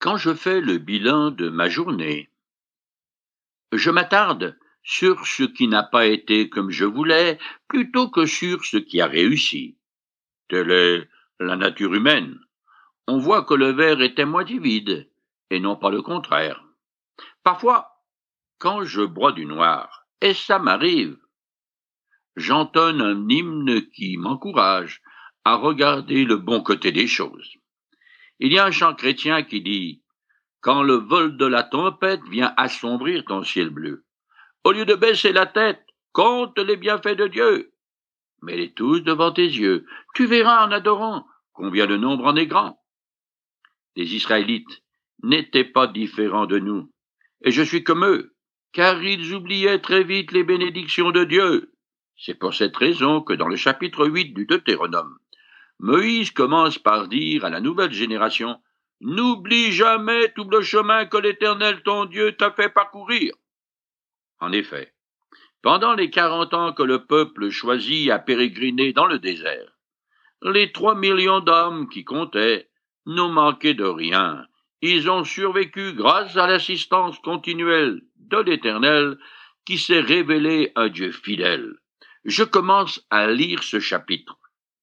Quand je fais le bilan de ma journée, je m'attarde sur ce qui n'a pas été comme je voulais plutôt que sur ce qui a réussi. Telle est la nature humaine. On voit que le verre était moitié vide et non pas le contraire. Parfois, quand je broie du noir, et ça m'arrive, j'entonne un hymne qui m'encourage à regarder le bon côté des choses. Il y a un chant chrétien qui dit « Quand le vol de la tempête vient assombrir ton ciel bleu, au lieu de baisser la tête, compte les bienfaits de Dieu. Mets-les tous devant tes yeux. Tu verras en adorant combien le nombre en est grand. » Les Israélites n'étaient pas différents de nous, et je suis comme eux, car ils oubliaient très vite les bénédictions de Dieu. C'est pour cette raison que dans le chapitre 8 du Deutéronome, Moïse commence par dire à la nouvelle génération « N'oublie jamais tout le chemin que l'Éternel ton Dieu t'a fait parcourir. » En effet, pendant les 40 ans que le peuple choisit à pérégriner dans le désert, les 3 millions d'hommes qui comptaient n'ont manqué de rien. Ils ont survécu grâce à l'assistance continuelle de l'Éternel qui s'est révélé un Dieu fidèle. Je commence à lire ce chapitre.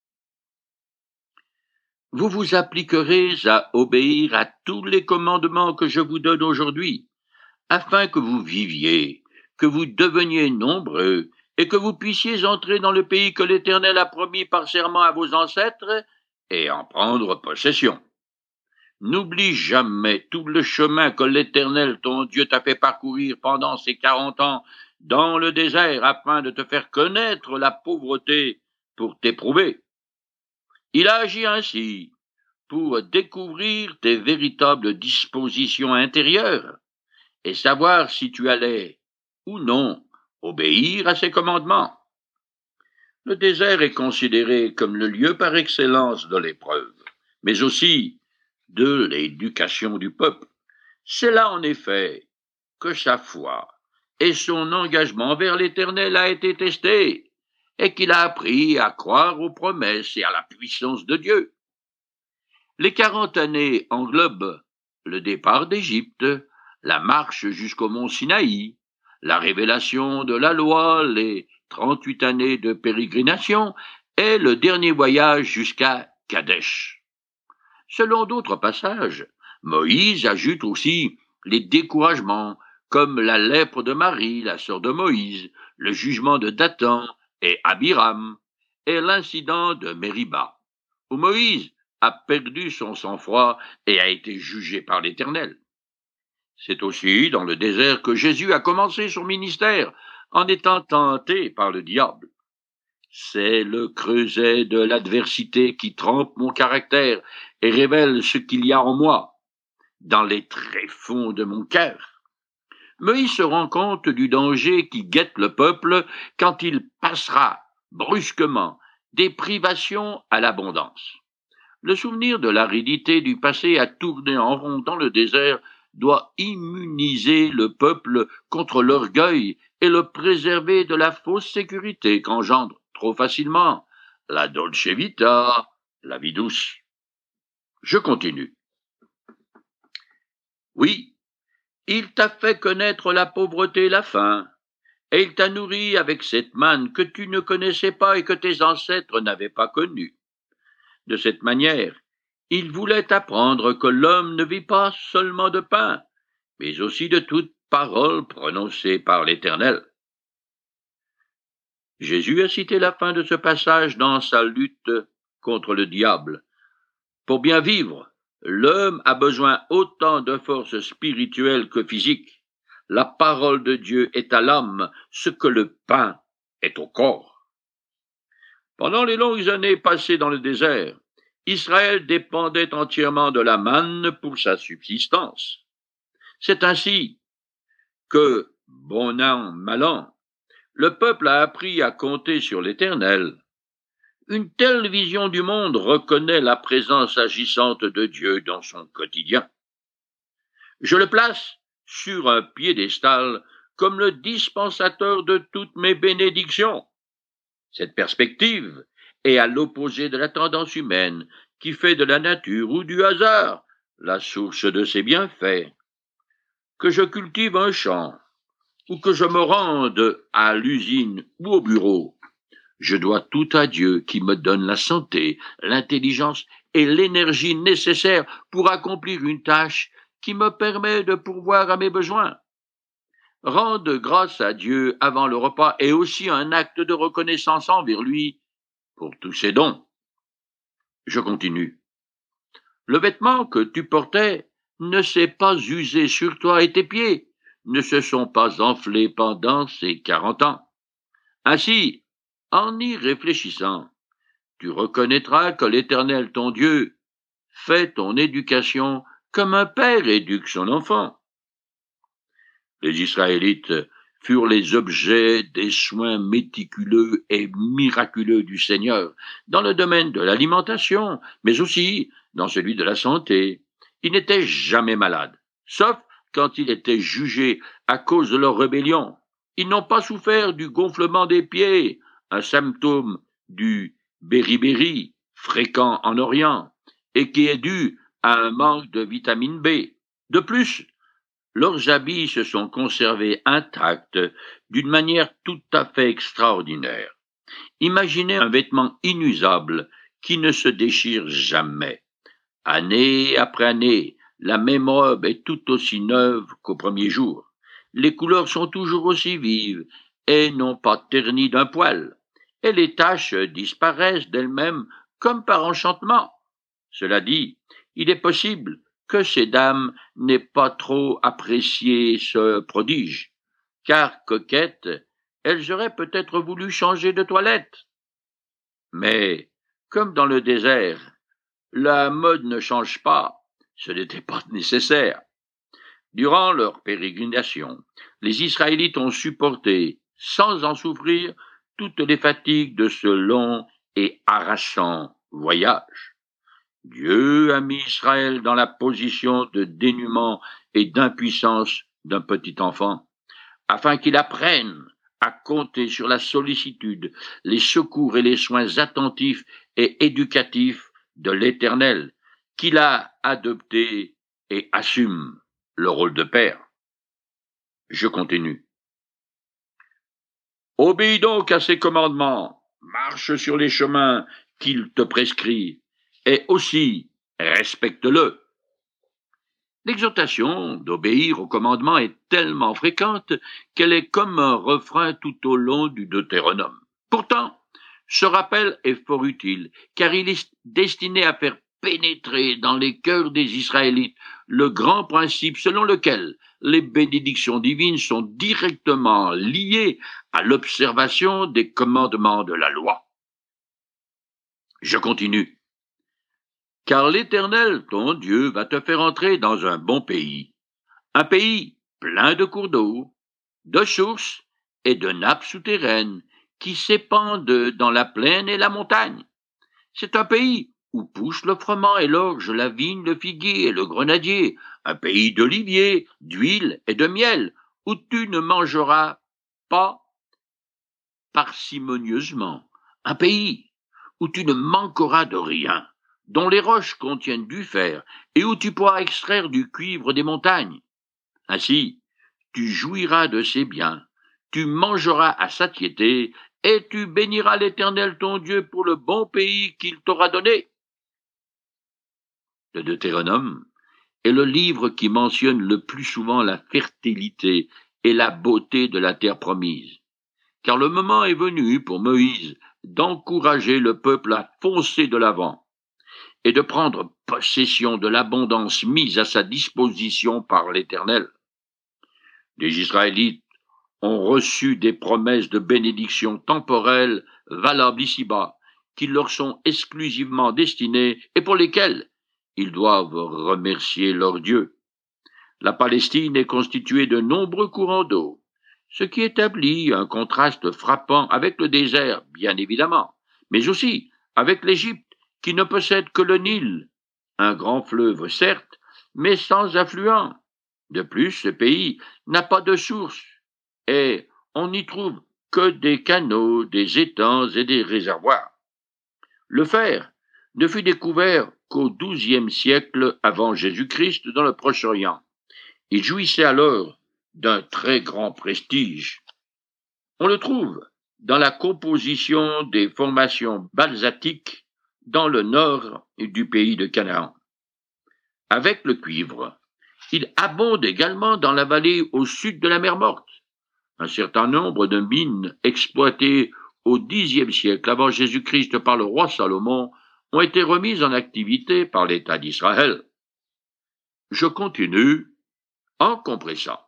Vous vous appliquerez à obéir à tous les commandements que je vous donne aujourd'hui, afin que vous viviez, que vous deveniez nombreux, et que vous puissiez entrer dans le pays que l'Éternel a promis par serment à vos ancêtres, et en prendre possession. N'oublie jamais tout le chemin que l'Éternel ton Dieu t'a fait parcourir pendant ces 40 ans dans le désert, afin de te faire connaître la pauvreté pour t'éprouver. Il a agi ainsi pour découvrir tes véritables dispositions intérieures et savoir si tu allais ou non obéir à ses commandements. Le désert est considéré comme le lieu par excellence de l'épreuve, mais aussi de l'éducation du peuple. C'est là en effet que sa foi et son engagement vers l'Éternel a été testé, et qu'il a appris à croire aux promesses et à la puissance de Dieu. Les 40 années englobent le départ d'Égypte, la marche jusqu'au mont Sinaï, la révélation de la loi, les 38 années de pérégrination et le dernier voyage jusqu'à Kadesh. Selon d'autres passages, Moïse ajoute aussi les découragements, comme la lèpre de Marie, la sœur de Moïse, le jugement de Dathan et Abiram, et l'incident de Mériba, où Moïse a perdu son sang-froid et a été jugé par l'Éternel. C'est aussi dans le désert que Jésus a commencé son ministère, en étant tenté par le diable. C'est le creuset de l'adversité qui trempe mon caractère et révèle ce qu'il y a en moi, dans les tréfonds de mon cœur. Moïse se rend compte du danger qui guette le peuple quand il passera brusquement des privations à l'abondance. Le souvenir de l'aridité du passé à tourner en rond dans le désert doit immuniser le peuple contre l'orgueil et le préserver de la fausse sécurité qu'engendre trop facilement la dolce vita, la vie douce. Je continue. Oui, il t'a fait connaître la pauvreté et la faim, et il t'a nourri avec cette manne que tu ne connaissais pas et que tes ancêtres n'avaient pas connue. De cette manière, il voulait apprendre que l'homme ne vit pas seulement de pain, mais aussi de toute parole prononcée par l'Éternel. Jésus a cité la fin de ce passage dans sa lutte contre le diable. Pour bien vivre, l'homme a besoin autant de force spirituelle que physique. La parole de Dieu est à l'âme ce que le pain est au corps. Pendant les longues années passées dans le désert, Israël dépendait entièrement de la manne pour sa subsistance. C'est ainsi que, bon an, mal an, le peuple a appris à compter sur l'Éternel. Une telle vision du monde reconnaît la présence agissante de Dieu dans son quotidien. Je le place sur un piédestal comme le dispensateur de toutes mes bénédictions. Cette perspective est à l'opposé de la tendance humaine qui fait de la nature ou du hasard la source de ses bienfaits, que je cultive un champ, ou que je me rende à l'usine ou au bureau, je dois tout à Dieu qui me donne la santé, l'intelligence et l'énergie nécessaires pour accomplir une tâche qui me permet de pourvoir à mes besoins. Rendre grâce à Dieu avant le repas est aussi un acte de reconnaissance envers lui pour tous ses dons. Je continue. Le vêtement que tu portais ne s'est pas usé sur toi et tes pieds ne se sont pas enflés pendant ces 40 ans. Ainsi, en y réfléchissant, tu reconnaîtras que l'Éternel ton Dieu fait ton éducation comme un père éduque son enfant. Les Israélites furent les objets des soins méticuleux et miraculeux du Seigneur dans le domaine de l'alimentation, mais aussi dans celui de la santé. Ils n'étaient jamais malades, sauf quand ils étaient jugés à cause de leur rébellion. Ils n'ont pas souffert du gonflement des pieds, un symptôme du beriberi, fréquent en Orient, et qui est dû à un manque de vitamine B. De plus, leurs habits se sont conservés intacts d'une manière tout à fait extraordinaire. Imaginez un vêtement inusable qui ne se déchire jamais. Année après année, la même robe est tout aussi neuve qu'au premier jour. Les couleurs sont toujours aussi vives et n'ont pas terni d'un poil. Et les taches disparaissent d'elles-mêmes comme par enchantement. Cela dit, il est possible que ces dames n'aient pas trop apprécié ce prodige, car coquettes, elles auraient peut-être voulu changer de toilette. Mais, comme dans le désert, la mode ne change pas, ce n'était pas nécessaire. Durant leur pérégrination, les Israélites ont supporté, sans en souffrir, toutes les fatigues de ce long et harassant voyage. Dieu a mis Israël dans la position de dénuement et d'impuissance d'un petit enfant, afin qu'il apprenne à compter sur la sollicitude, les secours et les soins attentifs et éducatifs de l'Éternel, qu'il a adopté et assume le rôle de père. Je continue. Obéis donc à ses commandements, marche sur les chemins qu'il te prescrit, et aussi respecte-le. L'exhortation d'obéir au commandement est tellement fréquente qu'elle est comme un refrain tout au long du Deutéronome. Pourtant, ce rappel est fort utile, car il est destiné à faire pénétrer dans les cœurs des Israélites le grand principe selon lequel les bénédictions divines sont directement liées à l'observation des commandements de la loi. Je continue. Car l'Éternel, ton Dieu, va te faire entrer dans un bon pays, un pays plein de cours d'eau, de sources et de nappes souterraines qui s'épandent dans la plaine et la montagne. C'est un pays où poussent le froment et l'orge, la vigne, le figuier et le grenadier, un pays d'oliviers, d'huile et de miel, où tu ne mangeras pas parcimonieusement, un pays où tu ne manqueras de rien, dont les roches contiennent du fer, et où tu pourras extraire du cuivre des montagnes. Ainsi, tu jouiras de ses biens, tu mangeras à satiété, et tu béniras l'Éternel ton Dieu pour le bon pays qu'il t'aura donné. Le Deutéronome est le livre qui mentionne le plus souvent la fertilité et la beauté de la terre promise, car le moment est venu pour Moïse d'encourager le peuple à foncer de l'avant et de prendre possession de l'abondance mise à sa disposition par l'Éternel. Les Israélites ont reçu des promesses de bénédiction temporelles valables ici-bas, qui leur sont exclusivement destinées et pour lesquelles ils doivent remercier leur Dieu. La Palestine est constituée de nombreux courants d'eau, ce qui établit un contraste frappant avec le désert, bien évidemment, mais aussi avec l'Égypte, qui ne possède que le Nil, un grand fleuve certes, mais sans affluent. De plus, ce pays n'a pas de source, et on n'y trouve que des canaux, des étangs et des réservoirs. Le fer ne fut découvert jusqu'au XIIe siècle avant Jésus-Christ dans le Proche-Orient. Il jouissait alors d'un très grand prestige. On le trouve dans la composition des formations basaltiques dans le nord du pays de Canaan. Avec le cuivre, il abonde également dans la vallée au sud de la mer Morte. Un certain nombre de mines exploitées au Xe siècle avant Jésus-Christ par le roi Salomon ont été remises en activité par l'État d'Israël. Je continue en compressant.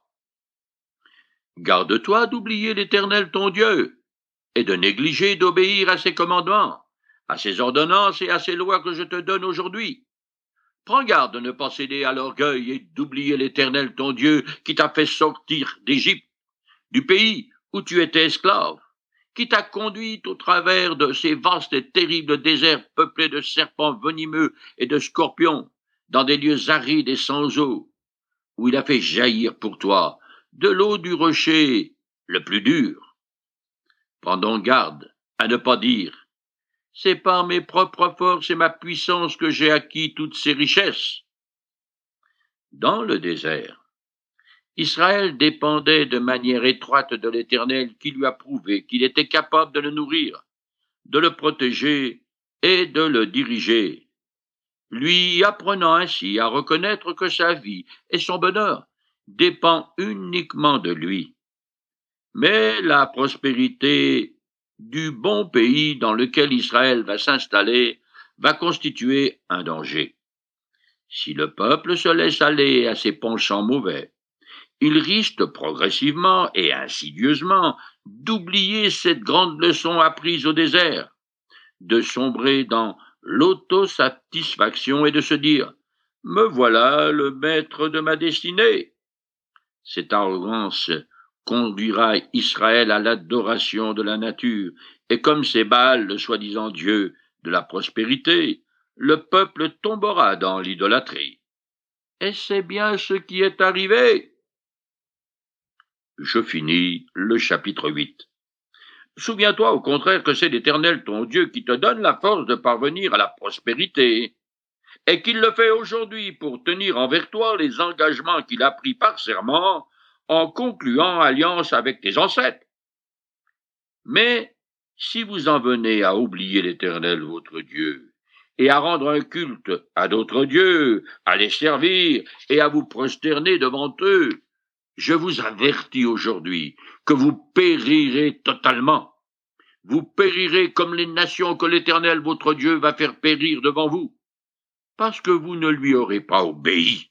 Garde-toi d'oublier l'Éternel ton Dieu et de négliger d'obéir à ses commandements, à ses ordonnances et à ses lois que je te donne aujourd'hui. Prends garde de ne pas céder à l'orgueil et d'oublier l'Éternel ton Dieu qui t'a fait sortir d'Égypte, du pays où tu étais esclave, qui t'a conduit au travers de ces vastes et terribles déserts peuplés de serpents venimeux et de scorpions, dans des lieux arides et sans eau, où il a fait jaillir pour toi de l'eau du rocher le plus dur. Prends donc garde à ne pas dire « C'est par mes propres forces et ma puissance que j'ai acquis toutes ces richesses. » Dans le désert, Israël dépendait de manière étroite de l'Éternel qui lui a prouvé qu'il était capable de le nourrir, de le protéger et de le diriger, lui apprenant ainsi à reconnaître que sa vie et son bonheur dépendent uniquement de lui. Mais la prospérité du bon pays dans lequel Israël va s'installer va constituer un danger. Si le peuple se laisse aller à ses penchants mauvais, il risque progressivement et insidieusement d'oublier cette grande leçon apprise au désert, de sombrer dans l'autosatisfaction et de se dire « Me voilà le maître de ma destinée ». Cette arrogance conduira Israël à l'adoration de la nature, et comme c'est Baal, le soi-disant Dieu de la prospérité, le peuple tombera dans l'idolâtrie. Et c'est bien ce qui est arrivé. Je finis le chapitre 8. Souviens-toi au contraire que c'est l'Éternel ton Dieu qui te donne la force de parvenir à la prospérité, et qu'il le fait aujourd'hui pour tenir envers toi les engagements qu'il a pris par serment en concluant alliance avec tes ancêtres. Mais si vous en venez à oublier l'Éternel votre Dieu, et à rendre un culte à d'autres dieux, à les servir et à vous prosterner devant eux, je vous avertis aujourd'hui que vous périrez totalement. Vous périrez comme les nations que l'Éternel votre Dieu va faire périr devant vous, parce que vous ne lui aurez pas obéi.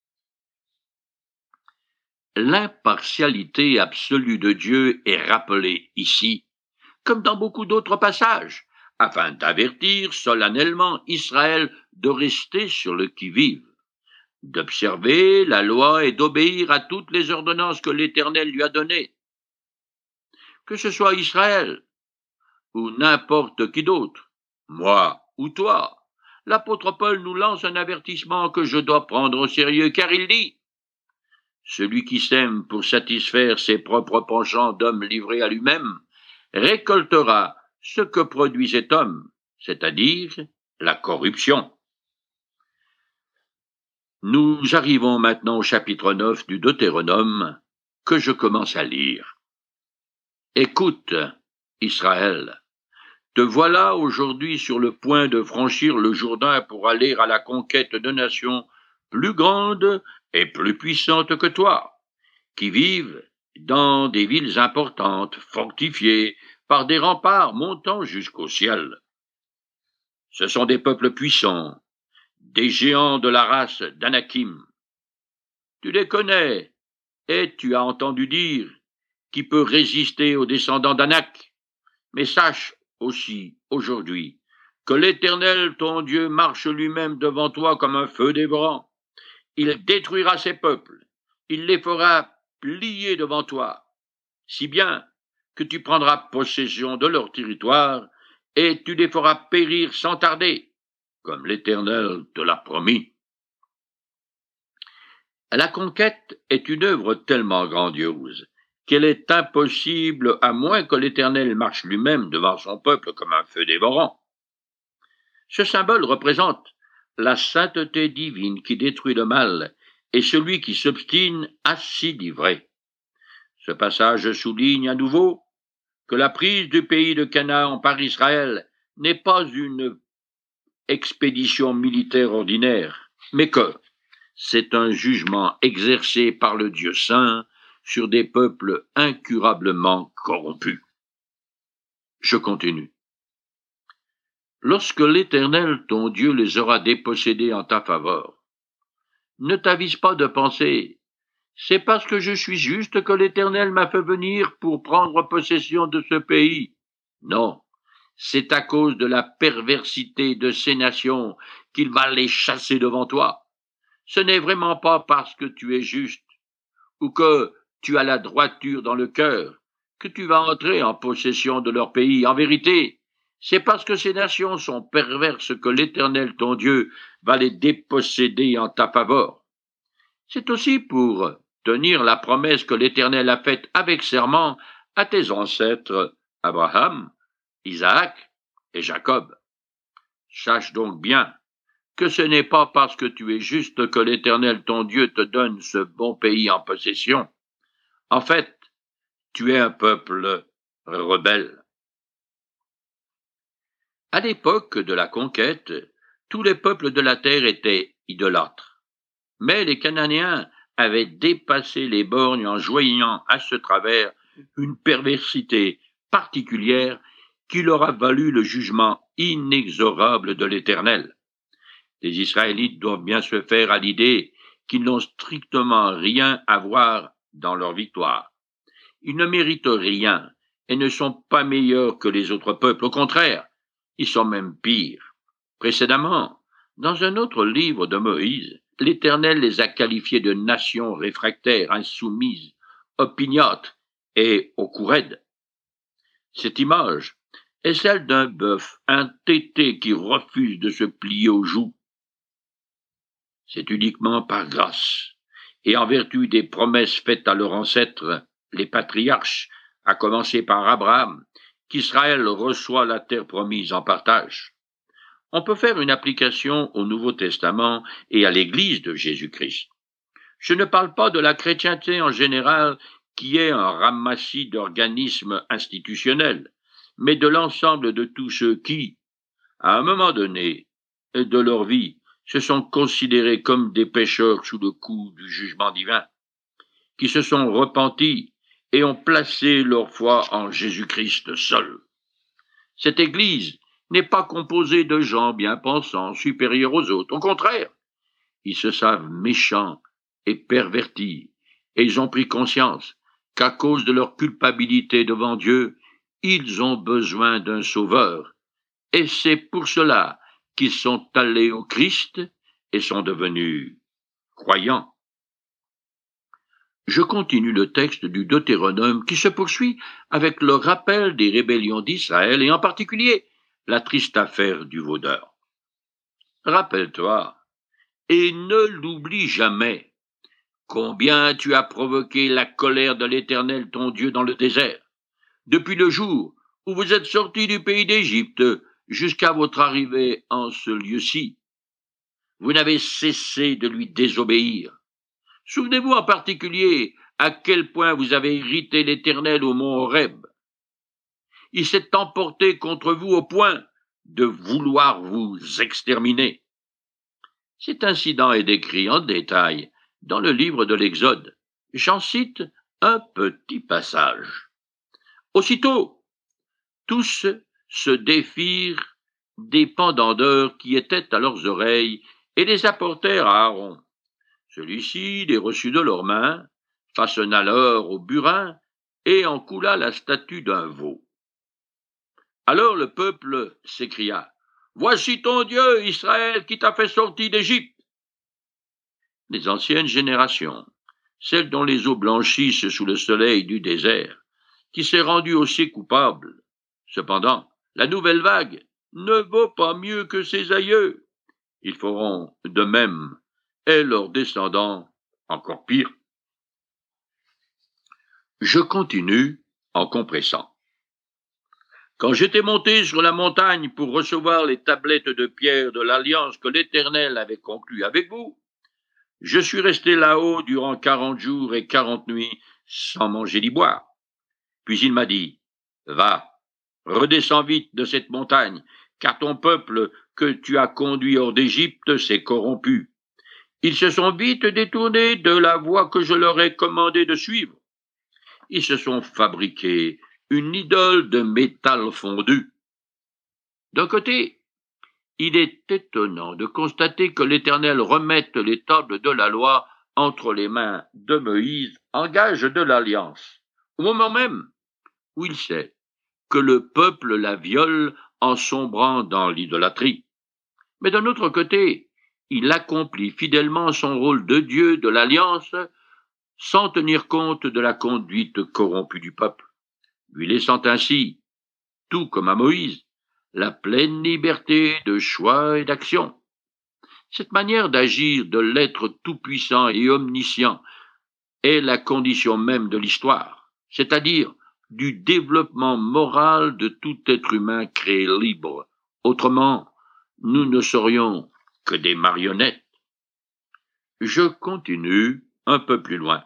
L'impartialité absolue de Dieu est rappelée ici, comme dans beaucoup d'autres passages, afin d'avertir solennellement Israël de rester sur le qui-vive, d'observer la loi et d'obéir à toutes les ordonnances que l'Éternel lui a données. Que ce soit Israël ou n'importe qui d'autre, moi ou toi, l'apôtre Paul nous lance un avertissement que je dois prendre au sérieux, car il dit « Celui qui sème pour satisfaire ses propres penchants d'homme livré à lui-même récoltera ce que produit cet homme, c'est-à-dire la corruption. » Nous arrivons maintenant au chapitre 9 du Deutéronome, que je commence à lire. Écoute, Israël, te voilà aujourd'hui sur le point de franchir le Jourdain pour aller à la conquête de nations plus grandes et plus puissantes que toi, qui vivent dans des villes importantes, fortifiées par des remparts montant jusqu'au ciel. Ce sont des peuples puissants, des géants de la race d'Anakim. Tu les connais, et tu as entendu dire qui peut résister aux descendants d'Anak. Mais sache aussi, aujourd'hui, que l'Éternel, ton Dieu, marche lui-même devant toi comme un feu dévorant. Il détruira ces peuples, il les fera plier devant toi, si bien que tu prendras possession de leur territoire, et tu les feras périr sans tarder, comme l'Éternel te l'a promis. La conquête est une œuvre tellement grandiose qu'elle est impossible à moins que l'Éternel marche lui-même devant son peuple comme un feu dévorant. Ce symbole représente la sainteté divine qui détruit le mal, et celui qui s'obstine à s'y livrer. Ce passage souligne à nouveau que la prise du pays de Canaan par Israël n'est pas une expédition militaire ordinaire, mais que c'est un jugement exercé par le Dieu saint sur des peuples incurablement corrompus. Je continue. Lorsque l'Éternel, ton Dieu, les aura dépossédés en ta faveur, ne t'avise pas de penser, c'est parce que je suis juste que l'Éternel m'a fait venir pour prendre possession de ce pays. Non, c'est à cause de la perversité de ces nations qu'il va les chasser devant toi. Ce n'est vraiment pas parce que tu es juste ou que tu as la droiture dans le cœur que tu vas entrer en possession de leur pays. En vérité, c'est parce que ces nations sont perverses que l'Éternel, ton Dieu, va les déposséder en ta faveur. C'est aussi pour tenir la promesse que l'Éternel a faite avec serment à tes ancêtres Abraham, Isaac et Jacob. Sache donc bien que ce n'est pas parce que tu es juste que l'Éternel ton Dieu te donne ce bon pays en possession. En fait, tu es un peuple rebelle. À l'époque de la conquête, tous les peuples de la terre étaient idolâtres. Mais les Cananéens avaient dépassé les bornes en joignant à ce travers une perversité particulière qui leur a valu le jugement inexorable de l'Éternel. Les Israélites doivent bien se faire à l'idée qu'ils n'ont strictement rien à voir dans leur victoire. Ils ne méritent rien et ne sont pas meilleurs que les autres peuples. Au contraire, ils sont même pires. Précédemment, dans un autre livre de Moïse, l'Éternel les a qualifiés de nations réfractaires, insoumises, opiniâtres et au cou raide. Cette image est celle d'un bœuf entêté qui refuse de se plier aux joues. C'est uniquement par grâce et en vertu des promesses faites à leurs ancêtres, les patriarches, à commencer par Abraham, qu'Israël reçoit la terre promise en partage. On peut faire une application au Nouveau Testament et à l'Église de Jésus-Christ. Je ne parle pas de la chrétienté en général, qui est un ramassis d'organismes institutionnels, mais de l'ensemble de tous ceux qui, à un moment donné de leur vie, se sont considérés comme des pécheurs sous le coup du jugement divin, qui se sont repentis et ont placé leur foi en Jésus-Christ seul. Cette Église n'est pas composée de gens bien pensants, supérieurs aux autres. Au contraire, ils se savent méchants et pervertis, et ils ont pris conscience qu'à cause de leur culpabilité devant Dieu, ils ont besoin d'un sauveur. Et c'est pour cela qu'ils sont allés au Christ et sont devenus croyants. Je continue le texte du Deutéronome qui se poursuit avec le rappel des rébellions d'Israël et en particulier la triste affaire du vaudeur. Rappelle-toi, et ne l'oublie jamais, combien tu as provoqué la colère de l'Éternel ton Dieu dans le désert, depuis le jour où vous êtes sortis du pays d'Égypte jusqu'à votre arrivée en ce lieu-ci. Vous n'avez cessé de lui désobéir. Souvenez-vous en particulier à quel point vous avez irrité l'Éternel au mont Horeb. Il s'est emporté contre vous au point de vouloir vous exterminer. Cet incident est décrit en détail dans le livre de l'Exode. J'en cite un petit passage. Aussitôt, tous se défirent des pendandeurs qui étaient à leurs oreilles et les apportèrent à Aaron. Celui-ci les reçut de leurs mains, façonna l'or au burin et en coula la statue d'un veau. Alors le peuple s'écria, « Voici ton Dieu, Israël, qui t'a fait sortir d'Égypte. » Les anciennes générations, celles dont les eaux blanchissent sous le soleil du désert, qui s'est rendu aussi coupable. Cependant, la nouvelle vague ne vaut pas mieux que ses aïeux. Ils feront de même, et leurs descendants encore pire. Je continue en compressant. Quand j'étais monté sur la montagne pour recevoir les tablettes de pierre de l'alliance que l'Éternel avait conclue avec vous, je suis resté là-haut durant 40 jours et 40 nuits sans manger ni boire. Puis il m'a dit, va, redescends vite de cette montagne, car ton peuple que tu as conduit hors d'Égypte s'est corrompu. Ils se sont vite détournés de la voie que je leur ai commandé de suivre. Ils se sont fabriqués une idole de métal fondu. D'un côté, il est étonnant de constater que l'Éternel remette les tables de la loi entre les mains de Moïse en gage de l'alliance, au moment même où il sait que le peuple la viole en sombrant dans l'idolâtrie. Mais d'un autre côté, il accomplit fidèlement son rôle de Dieu de l'alliance sans tenir compte de la conduite corrompue du peuple, lui laissant ainsi, tout comme à Moïse, la pleine liberté de choix et d'action. Cette manière d'agir de l'être tout-puissant et omniscient est la condition même de l'histoire, c'est-à-dire du développement moral de tout être humain créé libre. Autrement, nous ne serions que des marionnettes. Je continue un peu plus loin.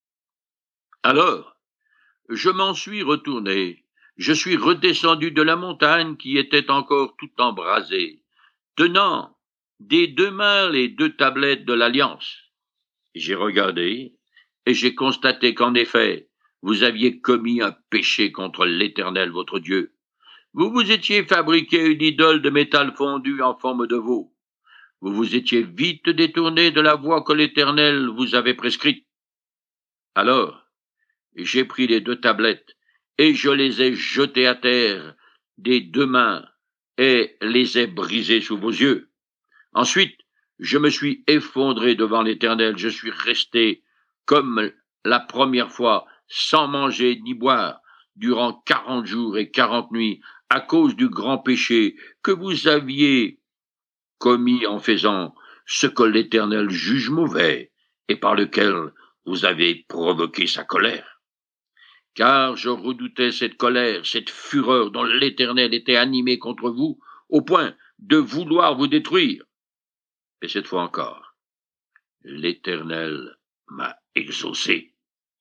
Alors, je m'en suis retourné. Je suis redescendu de la montagne qui était encore tout embrasée, tenant des deux mains les deux tablettes de l'Alliance. J'ai regardé et j'ai constaté qu'en effet, vous aviez commis un péché contre l'Éternel votre Dieu. Vous vous étiez fabriqué une idole de métal fondu en forme de veau. Vous vous étiez vite détourné de la voie que l'Éternel vous avait prescrite. Alors, j'ai pris les deux tablettes et je les ai jetées à terre des deux mains et les ai brisées sous vos yeux. Ensuite, je me suis effondré devant l'Éternel. Je suis resté comme la première fois, sans manger ni boire, durant 40 jours et 40 nuits, à cause du grand péché que vous aviez commis en faisant ce que l'Éternel juge mauvais et par lequel vous avez provoqué sa colère. Car je redoutais cette colère, cette fureur dont l'Éternel était animé contre vous, au point de vouloir vous détruire. Et cette fois encore, l'Éternel m'a exaucé.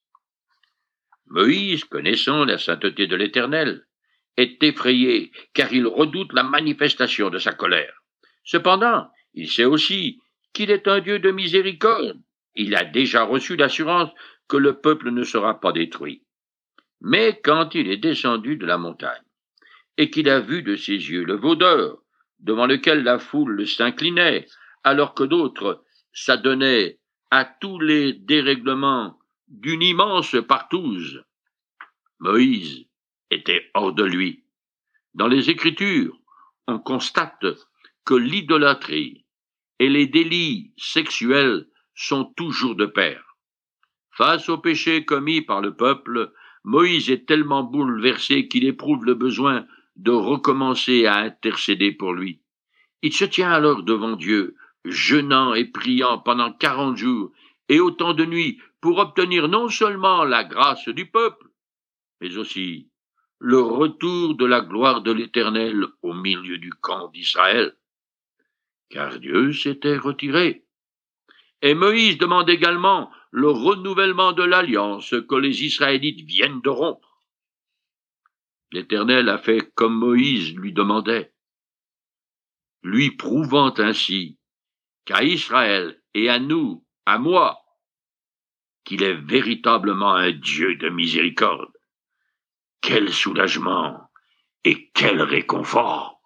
Moïse, connaissant la sainteté de l'Éternel, est effrayé, car il redoute la manifestation de sa colère. Cependant, il sait aussi qu'il est un Dieu de miséricorde. Il a déjà reçu l'assurance que le peuple ne sera pas détruit. Mais quand il est descendu de la montagne, et qu'il a vu de ses yeux le veau d'or, devant lequel la foule s'inclinait, alors que d'autres s'adonnaient à tous les dérèglements d'une immense partouze, Moïse était hors de lui. Dans les Écritures, on constate que l'idolâtrie et les délits sexuels sont toujours de pair. Face au péché commis par le peuple, Moïse est tellement bouleversé qu'il éprouve le besoin de recommencer à intercéder pour lui. Il se tient alors devant Dieu, jeûnant et priant pendant 40 jours et autant de nuits pour obtenir non seulement la grâce du peuple, mais aussi le retour de la gloire de l'Éternel au milieu du camp d'Israël. Car Dieu s'était retiré. Et Moïse demande également le renouvellement de l'alliance que les Israélites viennent de rompre. L'Éternel a fait comme Moïse lui demandait, lui prouvant ainsi qu'à Israël et à nous, à moi, qu'il est véritablement un Dieu de miséricorde. Quel soulagement et quel réconfort!